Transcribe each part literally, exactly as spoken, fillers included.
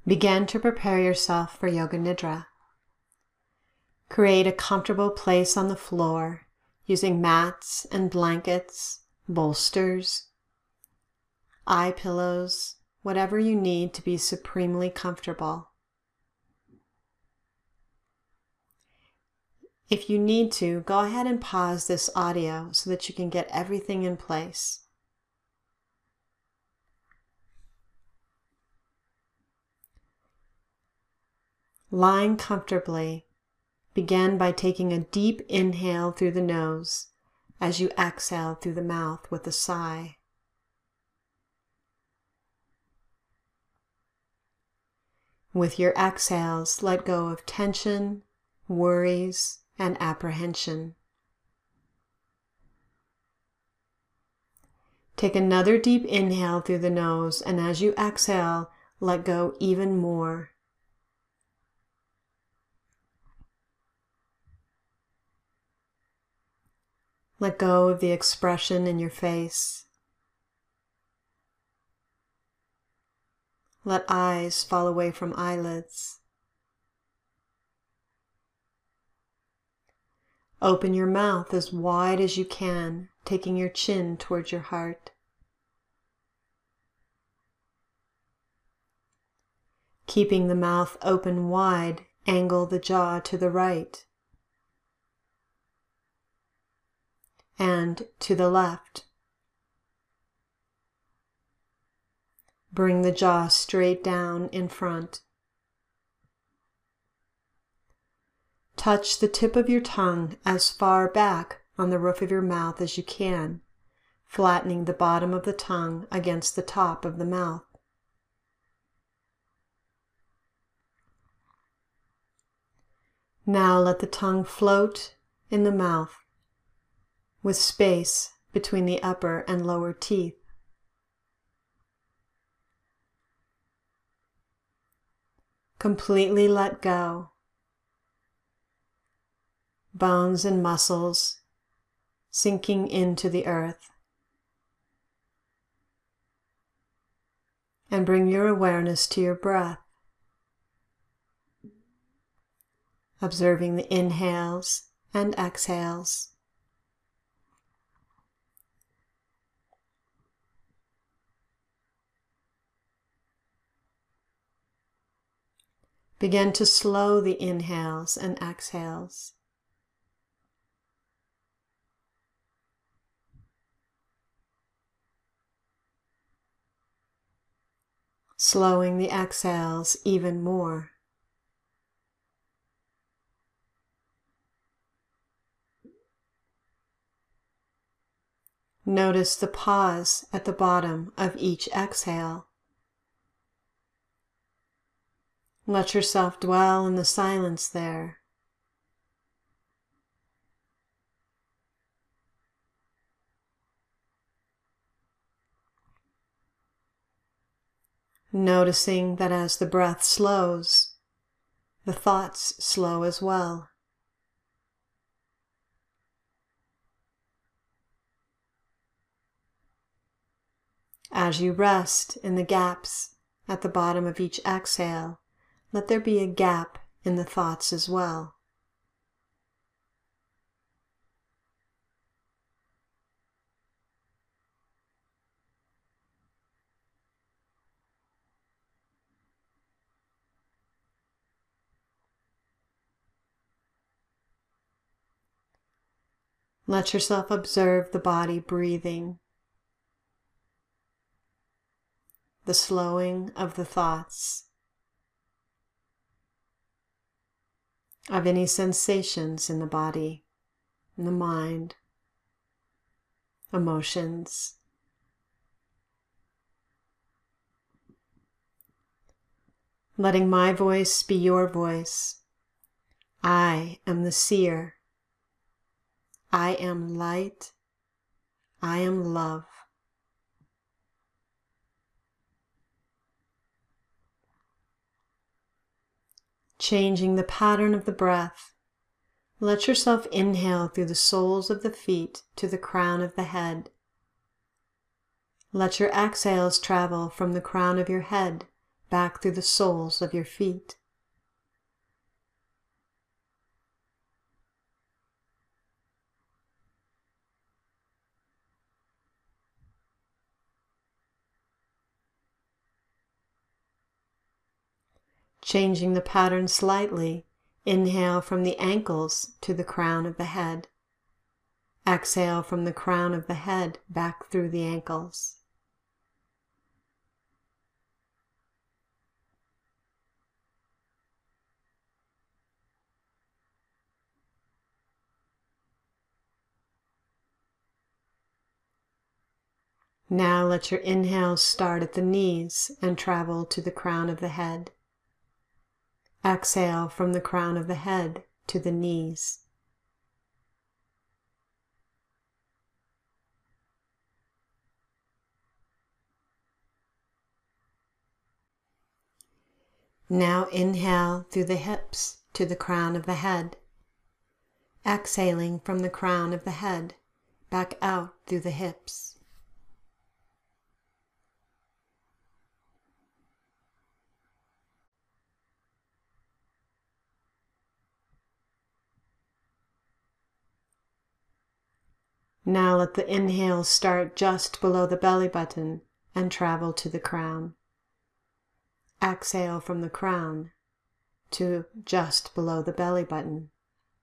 Begin to prepare yourself for Yoga Nidra. Create a comfortable place on the floor using mats and blankets, bolsters, eye pillows, whatever you need to be supremely comfortable. If you need to, go ahead and pause this audio so that you can get everything in place. Lying comfortably, begin by taking a deep inhale through the nose as you exhale through the mouth with a sigh. With your exhales, let go of tension, worries, and apprehension. Take another deep inhale through the nose, and as you exhale, let go even more. Let go of the expression in your face. Let eyes fall away from eyelids. Open your mouth as wide as you can, taking your chin towards your heart. Keeping the mouth open wide, angle the jaw to the right and to the left. Bring the jaw straight down in front. Touch the tip of your tongue as far back on the roof of your mouth as you can, flattening the bottom of the tongue against the top of the mouth. Now let the tongue float in the mouth, with space between the upper and lower teeth. Completely let go. Bones and muscles sinking into the earth. And bring your awareness to your breath, observing the inhales and exhales. Begin to slow the inhales and exhales. Slowing the exhales even more. Notice the pause at the bottom of each exhale. Let yourself dwell in the silence there. Noticing that as the breath slows, the thoughts slow as well. As you rest in the gaps at the bottom of each exhale, let there be a gap in the thoughts as well. Let yourself observe the body breathing, the slowing of the thoughts, of any sensations in the body, in the mind, emotions. Letting my voice be your voice. I am the seer. I am light. I am love. Changing the pattern of the breath, let yourself inhale through the soles of the feet to the crown of the head. Let your exhales travel from the crown of your head back through the soles of your feet. Changing the pattern slightly, inhale from the ankles to the crown of the head. Exhale from the crown of the head back through the ankles. Now let your inhales start at the knees and travel to the crown of the head. Exhale from the crown of the head to the knees. Now inhale through the hips to the crown of the head. Exhaling from the crown of the head back out through the hips. Now let the inhale start just below the belly button and travel to the crown. Exhale from the crown to just below the belly button.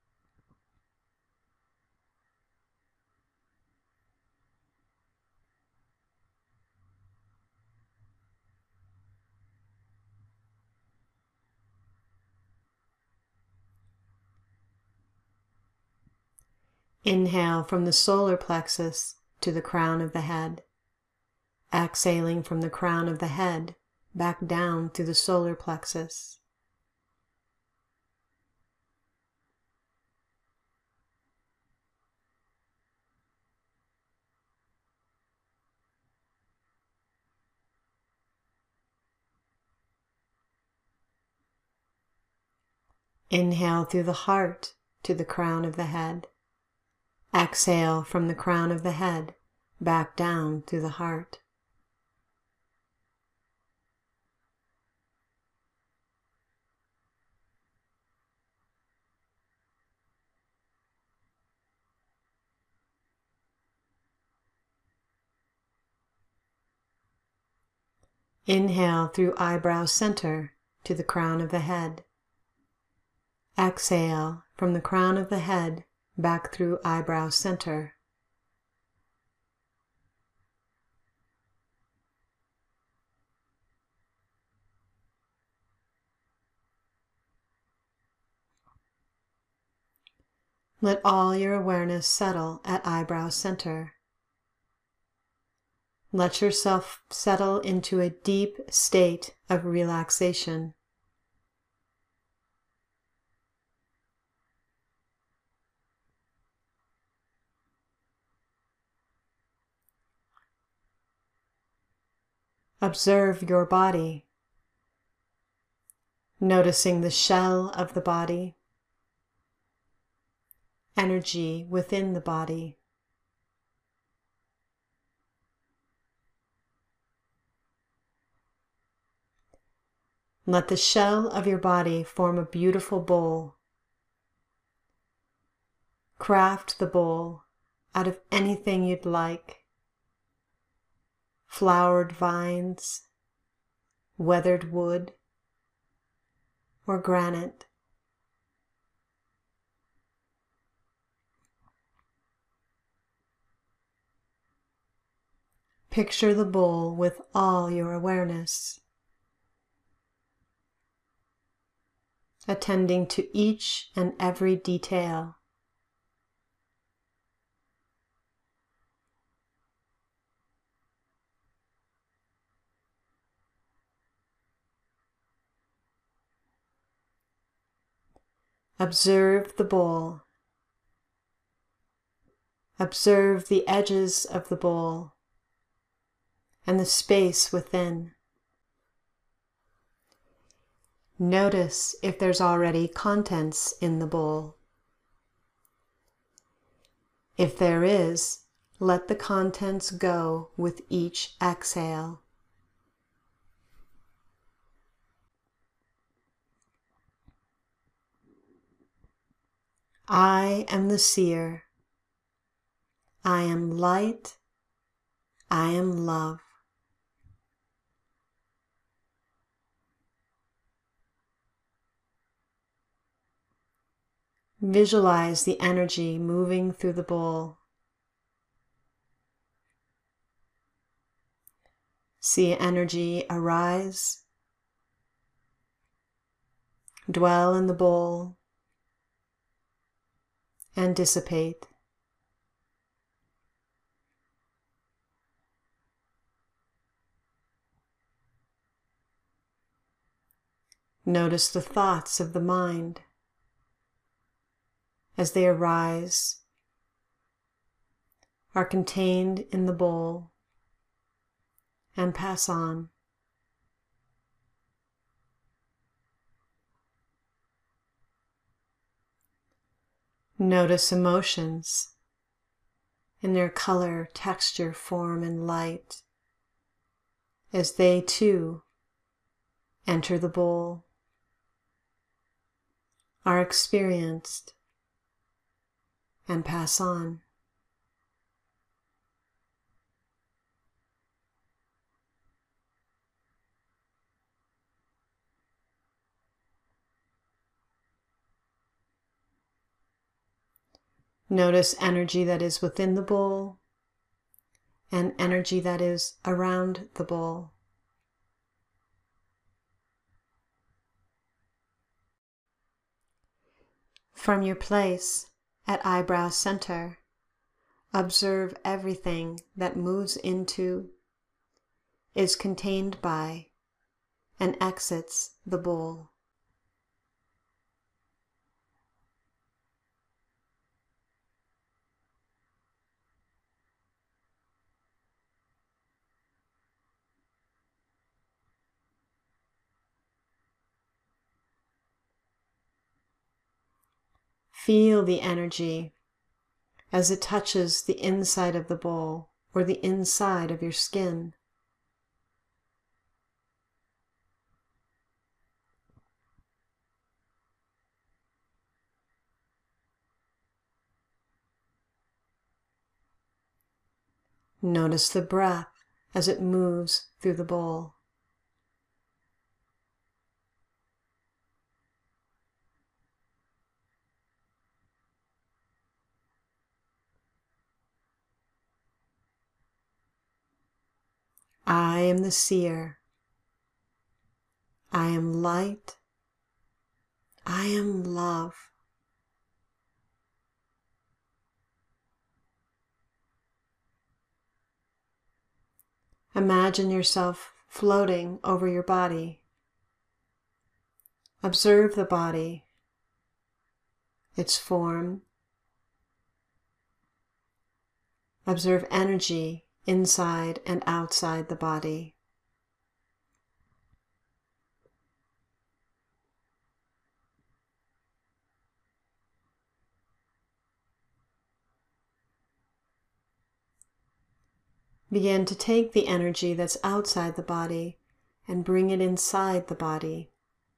Inhale from the solar plexus to the crown of the head. Exhaling from the crown of the head back down through the solar plexus. Inhale through the heart to the crown of the head. Exhale from the crown of the head back down through the heart. Inhale through eyebrow center to the crown of the head. Exhale from the crown of the head back through eyebrow center. Let all your awareness settle at eyebrow center. Let yourself settle into a deep state of relaxation. Observe your body, noticing the shell of the body, energy within the body. Let the shell of your body form a beautiful bowl. Craft the bowl out of anything you'd like. Flowered vines, weathered wood, or granite. Picture the bowl with all your awareness, attending to each and every detail. Observe the bowl. Observe the edges of the bowl and the space within. Notice if there's already contents in the bowl. If there is, let the contents go with each exhale. I am the seer. I am light. I am love. Visualize the energy moving through the bowl. See energy arise, dwell in the bowl, and dissipate. Notice the thoughts of the mind as they arise, are contained in the bowl, and pass on. Notice emotions in their color, texture, form, and light as they too enter the bowl, are experienced, and pass on. Notice energy that is within the bowl and energy that is around the bowl. From your place at eyebrow center, observe everything that moves into, is contained by, and exits the bowl. Feel the energy as it touches the inside of the bowl or the inside of your skin. Notice the breath as it moves through the bowl. I am the seer. I am light. I am love. Imagine yourself floating over your body. Observe the body, its form. Observe energy inside and outside the body. Begin to take the energy that's outside the body and bring it inside the body.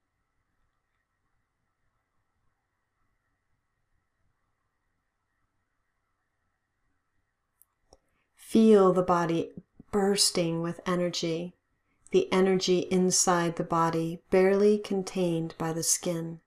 Feel the body bursting with energy, the energy inside the body barely contained by the skin.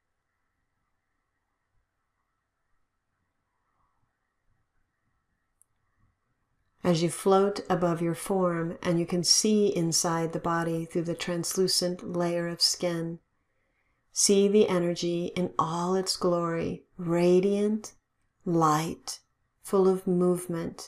As you float above your form and you can see inside the body through the translucent layer of skin, see the energy in all its glory, radiant, light, full of movement.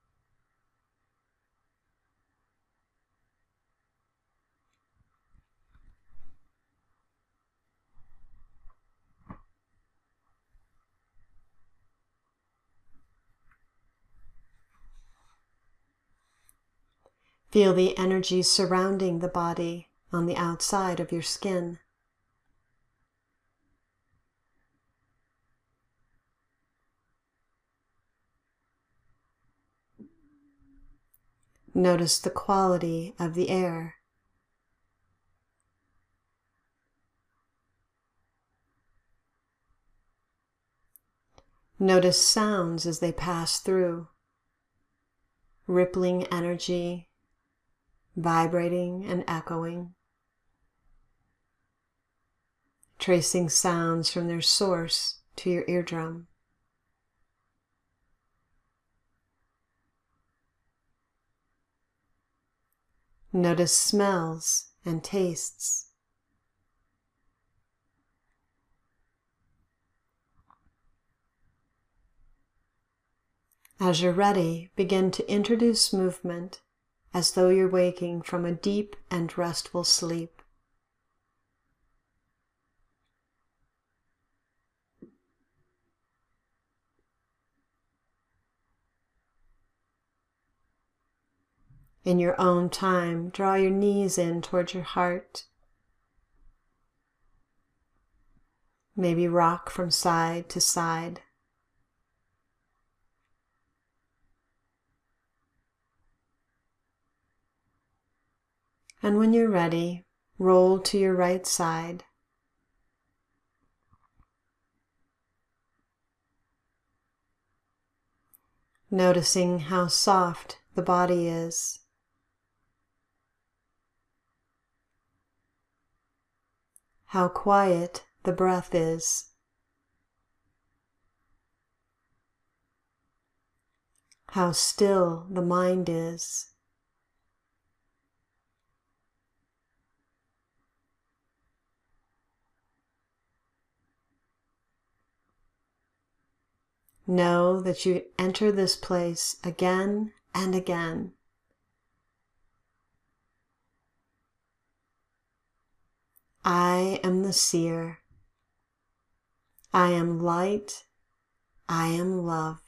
Feel the energy surrounding the body on the outside of your skin. Notice the quality of the air. Notice sounds as they pass through, rippling energy, vibrating and echoing, tracing sounds from their source to your eardrum. Notice smells and tastes. As you're ready, begin to introduce movement as though you're waking from a deep and restful sleep. In your own time, draw your knees in towards your heart. Maybe rock from side to side. And when you're ready, roll to your right side. Noticing how soft the body is. How quiet the breath is. How still the mind is. Know that you enter this place again and again. I am the seer. I am light. I am love.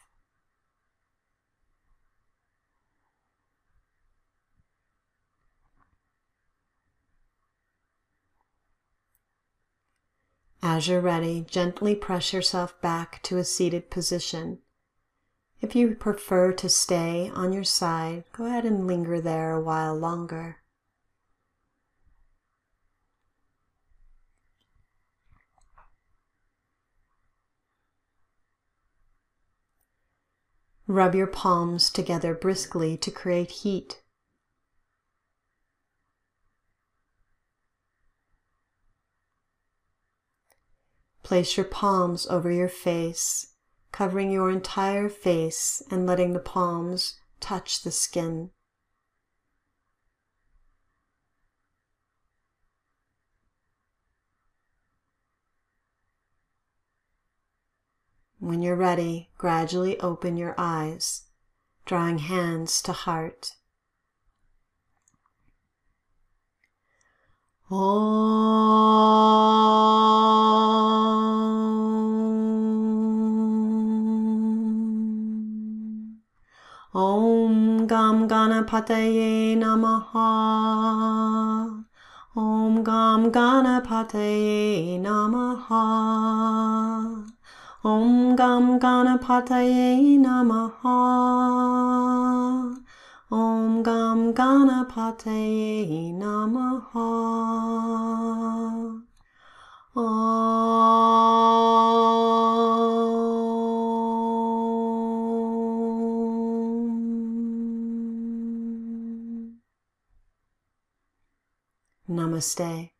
As you're ready, gently press yourself back to a seated position. If you prefer to stay on your side, go ahead and linger there a while longer. Rub your palms together briskly to create heat. Place your palms over your face, covering your entire face and letting the palms touch the skin. When you're ready, gradually open your eyes, drawing hands to heart. Om. Om Gam Ganapataye Namaha. Om Gam Ganapataye Namaha. Om Gam Ganapataye Namaha. Om Gam Ganapataye Namaha. Om. Namaste.